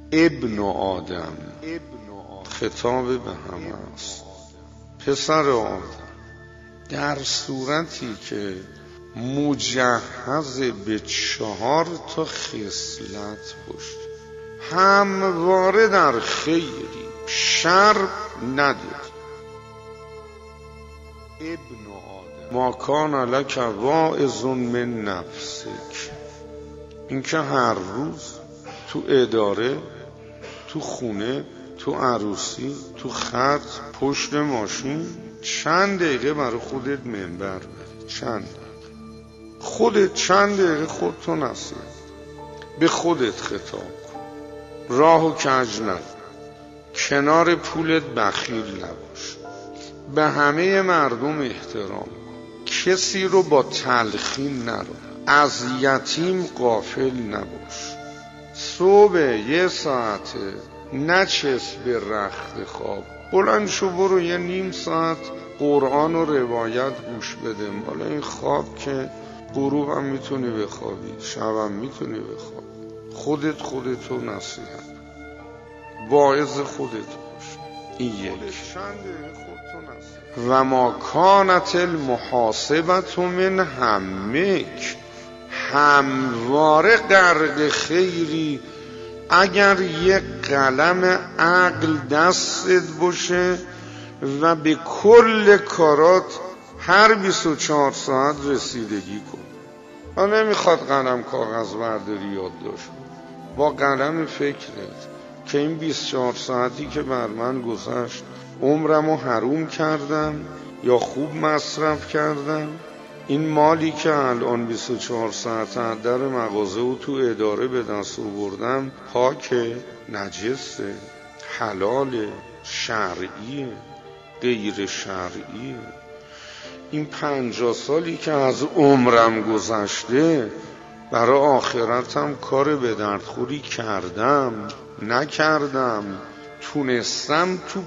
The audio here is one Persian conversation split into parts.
ابن آدم، خطاب به همه است، پسر آدم، در صورتی که مجهز به 4 خصلت باشه، همواره در خیری، شر نداری. ابن آدم ما کان لک واعظ من نفسک، این که هر روز تو اداره، تو خونه، تو عروسی، تو خط، پشت ماشین چند دقیقه برای خودت منبر بری، خودت چند دقیقه خودتو نصیحت، به خودت خطاب کن، راهو کج نکن، کنار پولت بخیل نباش، به همه مردم احترام کن، کسی رو با تلخین نرو، از یتیم غافل نباش، صبح 1 ساعته نچسب به رخت خواب، بلند شو برو 1.5 ساعت قرآن و روایت گوش بده. حالا این خواب که غروب هم میتونی بخوابی، شب هم میتونی بخوابی، خودتو نصیحت، واعظ خودت باش. این یک. و ما کانت المحاسبت من همک، همواره غرق خیری، اگر یک قلم عقل دستت باشه و به کل کارات هر 24 ساعت رسیدگی کن. من نمیخواد قلم کاغذ برداری یادداشت، با قلم فکرت که این 24 ساعتی که بر من گذشت عمرمو حروم کردم یا خوب مصرف کردم، این مالی که الان 24 ساعت در مغازه و تو اداره به دست آوردم پاکه، نجسه، حلاله، شرعیه، غیر شرعیه. این 50 سالی که از عمرم گذشته برای آخرتم کار به دردخوری کردم نکردم، تونستم تو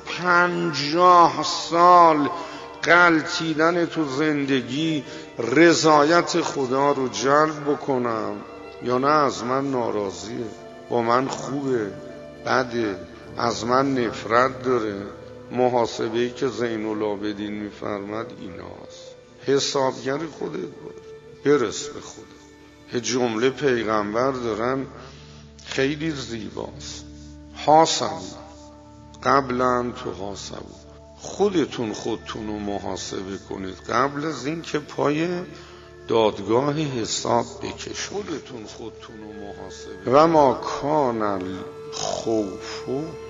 50 سال غلطیدن تو زندگی رضایت خدا رو جلب بکنم یا نه از من ناراضیه، با من خوبه، بده، از من نفرت داره. محاسبه‌ای که زین العابدین میفرماد ایناست، حسابگر خودت باش، برس به خودت. یه جمله پیغمبر دارن خیلی زیباست، حاسبوا قبل ان تحاسبوا، خودتون رو محاسبه کنید قبل از این که پای دادگاه حساب بکشید. خودتون رو محاسبه. و ما کان الخوف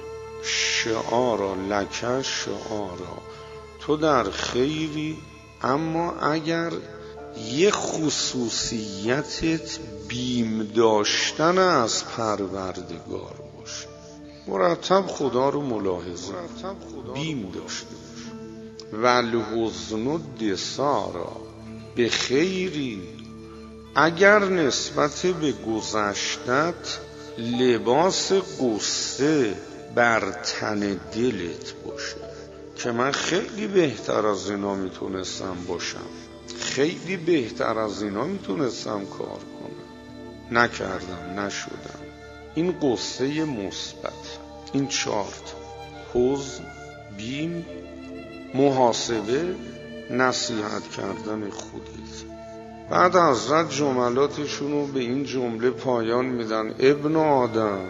شعارا لک شعارا، تو در خیری اما اگر یه خصوصیتت بیم داشتن از پروردگار باشه، مرتب خدا رو ملاحظه، بیم داشته باشه. و الحزن دسارا، به خیری اگر نسبت به گذشتت لباس قصه بر تن دلت باشه که من خیلی بهتر از اینا میتونستم باشم، خیلی بهتر از اینا میتونستم کار کنم، نکردم، نشدم. این قصه مثبت، این 4 حزن، بیم، محاسبه، نصیحت کردن خودت. بعد حضرت جملاتشونو به این جمله پایان میدن: ابن آدم،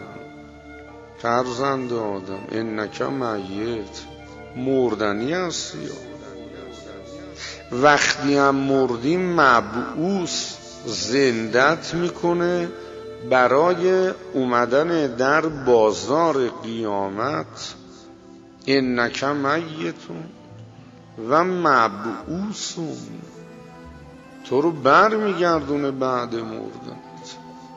فرزند آدم، انک میت، مردنی هستی. وقتی هم مردی مبعوث زندت میکنه برای اومدن در بازار قیامت. انک میتون و مبعوثون، تو رو بر میگردونه بعد مردنت.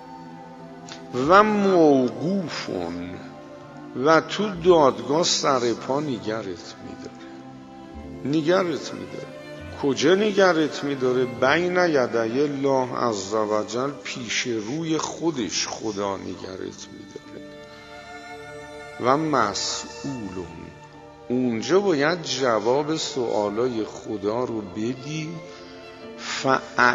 و موقوفون، و تو دادگاه سر پا نگرت میداره. کجا نگرت میداره؟ بین یدی الله عزوجل، پیش روی خودش خدا نگرت میداره. و مسئولون، اونجا باید جواب سوالای خدا رو بدی.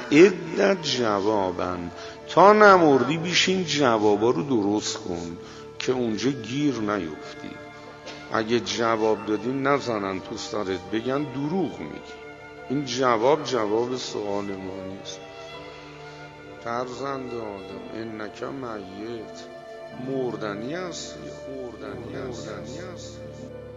فاعد جوابن، تا نمردی بیشین جوابا رو درست کن. که اونجا گیر نیفتی. اگه جواب دادی نزنن تو سرت بگن دروغ میگی. این جواب سوال ما نیست. فرزند آدم انک میت، مردنی هستی.